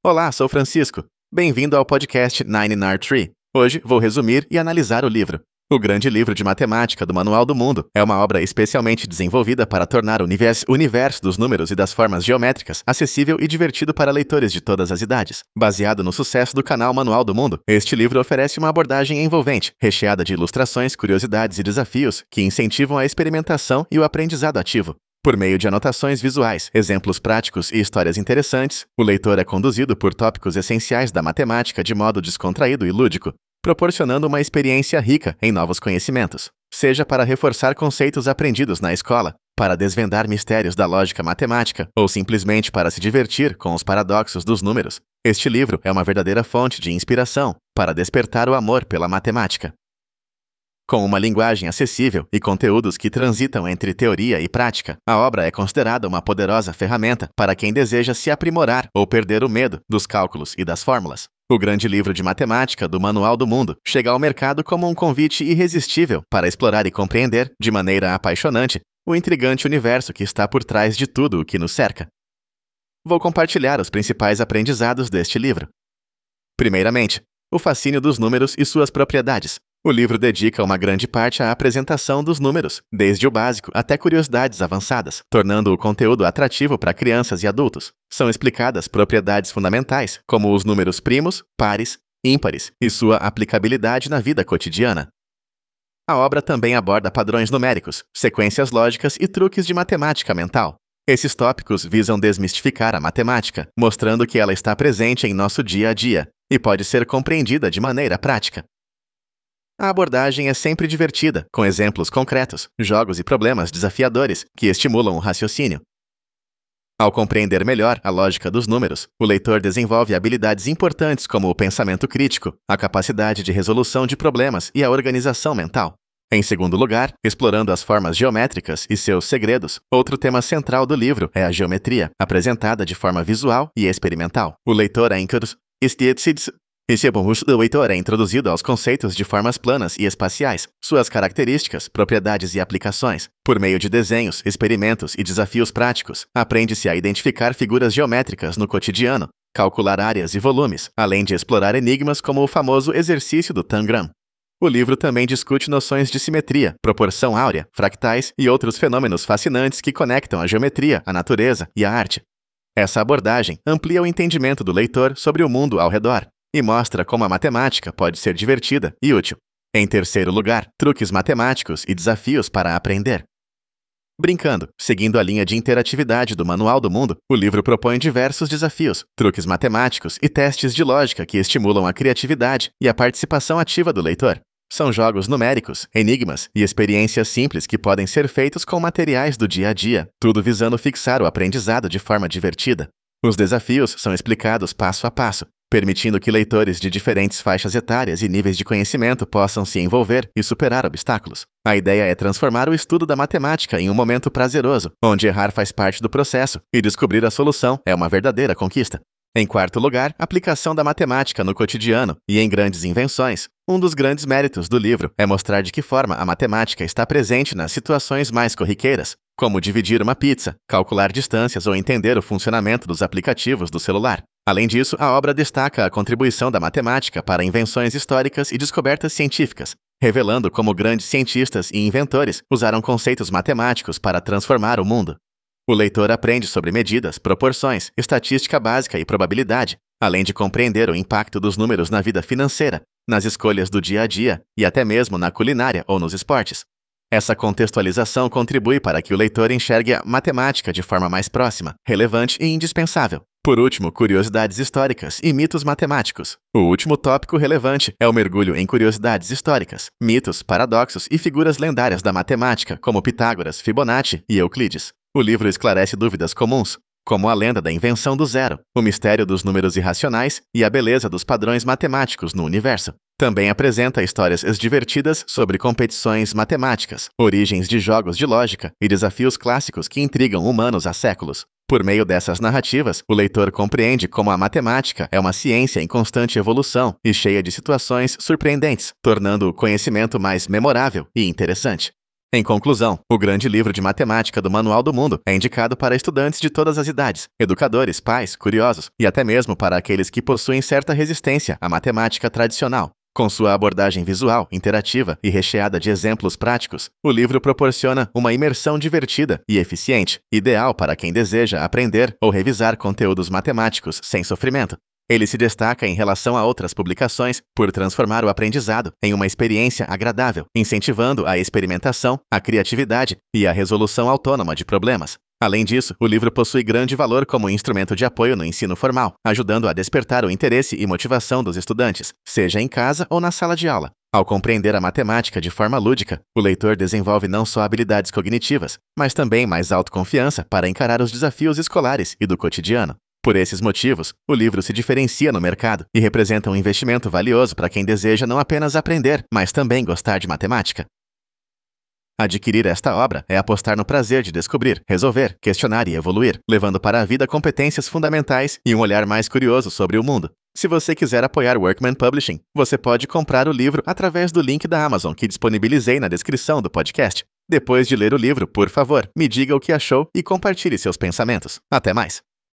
Olá, sou Francisco. Bem-vindo ao podcast 9R3. Hoje vou resumir e analisar o livro. O Grande Livro de Matemática do Manual do Mundo é uma obra especialmente desenvolvida para tornar o universo dos números e das formas geométricas acessível e divertido para leitores de todas as idades. Baseado no sucesso do canal Manual do Mundo, este livro oferece uma abordagem envolvente, recheada de ilustrações, curiosidades e desafios que incentivam a experimentação e o aprendizado ativo. Por meio de anotações visuais, exemplos práticos e histórias interessantes, o leitor é conduzido por tópicos essenciais da matemática de modo descontraído e lúdico, proporcionando uma experiência rica em novos conhecimentos. Seja para reforçar conceitos aprendidos na escola, para desvendar mistérios da lógica matemática ou simplesmente para se divertir com os paradoxos dos números, este livro é uma verdadeira fonte de inspiração para despertar o amor pela matemática. Com uma linguagem acessível e conteúdos que transitam entre teoria e prática, a obra é considerada uma poderosa ferramenta para quem deseja se aprimorar ou perder o medo dos cálculos e das fórmulas. O Grande Livro de Matemática do Manual do Mundo chega ao mercado como um convite irresistível para explorar e compreender, de maneira apaixonante, o intrigante universo que está por trás de tudo o que nos cerca. Vou compartilhar os principais aprendizados deste livro. Primeiramente, o fascínio dos números e suas propriedades. O livro dedica uma grande parte à apresentação dos números, desde o básico até curiosidades avançadas, tornando o conteúdo atrativo para crianças e adultos. São explicadas propriedades fundamentais, como os números primos, pares, ímpares e sua aplicabilidade na vida cotidiana. A obra também aborda padrões numéricos, sequências lógicas e truques de matemática mental. Esses tópicos visam desmistificar a matemática, mostrando que ela está presente em nosso dia a dia e pode ser compreendida de maneira prática. A abordagem é sempre divertida, com exemplos concretos, jogos e problemas desafiadores que estimulam o raciocínio. Ao compreender melhor a lógica dos números, o leitor desenvolve habilidades importantes como o pensamento crítico, a capacidade de resolução de problemas e a organização mental. Em segundo lugar, explorando as formas geométricas e seus segredos, outro tema central do livro é a geometria, apresentada de forma visual e experimental. O leitor é introduzido aos conceitos de formas planas e espaciais, suas características, propriedades e aplicações. Por meio de desenhos, experimentos e desafios práticos, aprende-se a identificar figuras geométricas no cotidiano, calcular áreas e volumes, além de explorar enigmas como o famoso exercício do Tangram. O livro também discute noções de simetria, proporção áurea, fractais e outros fenômenos fascinantes que conectam a geometria, a natureza e a arte. Essa abordagem amplia o entendimento do leitor sobre o mundo ao redor e mostra como a matemática pode ser divertida e útil. Em terceiro lugar, truques matemáticos e desafios para aprender. Brincando, seguindo a linha de interatividade do Manual do Mundo, o livro propõe diversos desafios, truques matemáticos e testes de lógica que estimulam a criatividade e a participação ativa do leitor. São jogos numéricos, enigmas e experiências simples que podem ser feitos com materiais do dia a dia, tudo visando fixar o aprendizado de forma divertida. Os desafios são explicados passo a passo, permitindo que leitores de diferentes faixas etárias e níveis de conhecimento possam se envolver e superar obstáculos. A ideia é transformar o estudo da matemática em um momento prazeroso, onde errar faz parte do processo e descobrir a solução é uma verdadeira conquista. Em quarto lugar, aplicação da matemática no cotidiano e em grandes invenções. Um dos grandes méritos do livro é mostrar de que forma a matemática está presente nas situações mais corriqueiras, como dividir uma pizza, calcular distâncias ou entender o funcionamento dos aplicativos do celular. Além disso, a obra destaca a contribuição da matemática para invenções históricas e descobertas científicas, revelando como grandes cientistas e inventores usaram conceitos matemáticos para transformar o mundo. O leitor aprende sobre medidas, proporções, estatística básica e probabilidade, além de compreender o impacto dos números na vida financeira, nas escolhas do dia a dia e até mesmo na culinária ou nos esportes. Essa contextualização contribui para que o leitor enxergue a matemática de forma mais próxima, relevante e indispensável. Por último, curiosidades históricas e mitos matemáticos. O último tópico relevante é o mergulho em curiosidades históricas, mitos, paradoxos e figuras lendárias da matemática, como Pitágoras, Fibonacci e Euclides. O livro esclarece dúvidas comuns, como a lenda da invenção do zero, o mistério dos números irracionais e a beleza dos padrões matemáticos no universo. Também apresenta histórias divertidas sobre competições matemáticas, origens de jogos de lógica e desafios clássicos que intrigam humanos há séculos. Por meio dessas narrativas, o leitor compreende como a matemática é uma ciência em constante evolução e cheia de situações surpreendentes, tornando o conhecimento mais memorável e interessante. Em conclusão, o grande livro de matemática do Manual do Mundo é indicado para estudantes de todas as idades, educadores, pais, curiosos e até mesmo para aqueles que possuem certa resistência à matemática tradicional. Com sua abordagem visual, interativa e recheada de exemplos práticos, o livro proporciona uma imersão divertida e eficiente, ideal para quem deseja aprender ou revisar conteúdos matemáticos sem sofrimento. Ele se destaca em relação a outras publicações por transformar o aprendizado em uma experiência agradável, incentivando a experimentação, a criatividade e a resolução autônoma de problemas. Além disso, o livro possui grande valor como instrumento de apoio no ensino formal, ajudando a despertar o interesse e motivação dos estudantes, seja em casa ou na sala de aula. Ao compreender a matemática de forma lúdica, o leitor desenvolve não só habilidades cognitivas, mas também mais autoconfiança para encarar os desafios escolares e do cotidiano. Por esses motivos, o livro se diferencia no mercado e representa um investimento valioso para quem deseja não apenas aprender, mas também gostar de matemática. Adquirir esta obra é apostar no prazer de descobrir, resolver, questionar e evoluir, levando para a vida competências fundamentais e um olhar mais curioso sobre o mundo. Se você quiser apoiar Workman Publishing, você pode comprar o livro através do link da Amazon que disponibilizei na descrição do podcast. Depois de ler o livro, por favor, me diga o que achou e compartilhe seus pensamentos. Até mais!